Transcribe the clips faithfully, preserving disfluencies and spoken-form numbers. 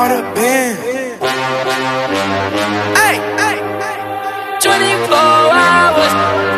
all the band. Hey, hey, twenty-four hours.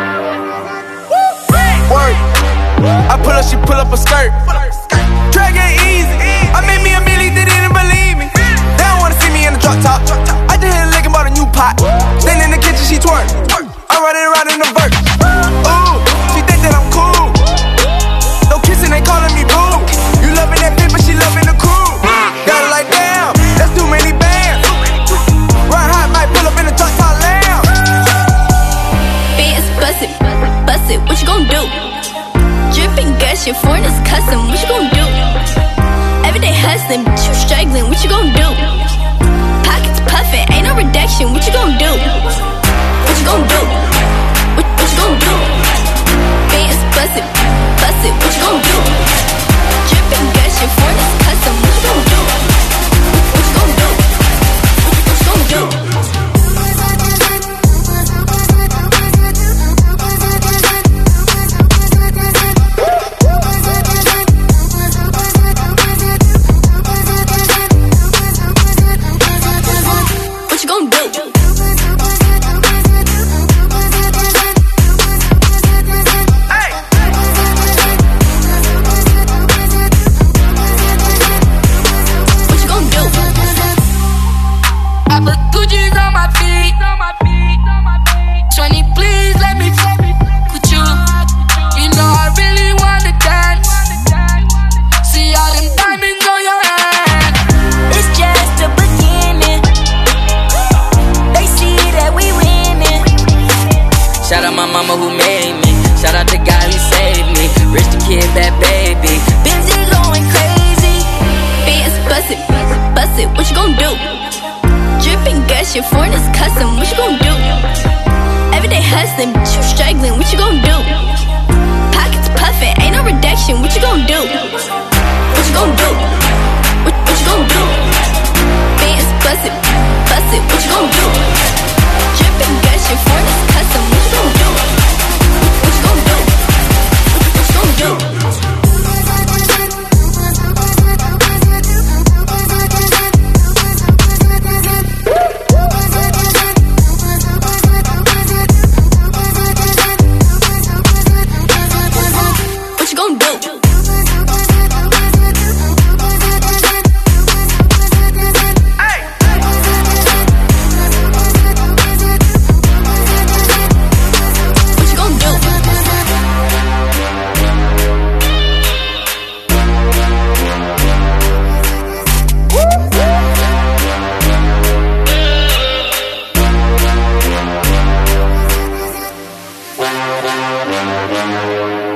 Work. I pull up, she pull up a skirt. Drag it easy. I made me a milli, they didn't believe me. They don't wanna see me in the drop top. I just hit a lick and bought a new pot. Then in the kitchen, she twerk. I run it around in the vert. Ooh, she think that I'm cool. No kissing, they calling me boo. You loving that bitch, but she loving the crew. Got it like damn, that's too many bands. Ride hot, might pull up in the drop top lamb. Bands bust it, bust it, what you gon' do? Dripping gas, your foreign is custom, what you gon' do? Everyday hustling, but you struggling, what you gon' do? Pockets puffin', ain't no reduction, what you gon' do? What you gon' do? What, what you gon' do? Bands bust it, bust it, what you gon' do? Dripping gas, your foreign is custom, what you gon' do? What you gon' do? What you gon' do? Shout out my mama who made me. Shout out the guy who saved me. Rich the kid, bad baby. Benzie going crazy. Bands bust it, bust it, what you gon' do? Dripping gas, your foreign is custom, what you gon' do? Everyday hustling, but you struggling, what you gon' do? Pockets puffin', ain't no reduction, what you gon' do? What you gon' do? What, what you gon' do? Bands bust it, bust it, what you gon' do? Dripping gas, your foreign is custom, what you gon' do? What you gon' do? What you gon' do? What you gon' do? Hey.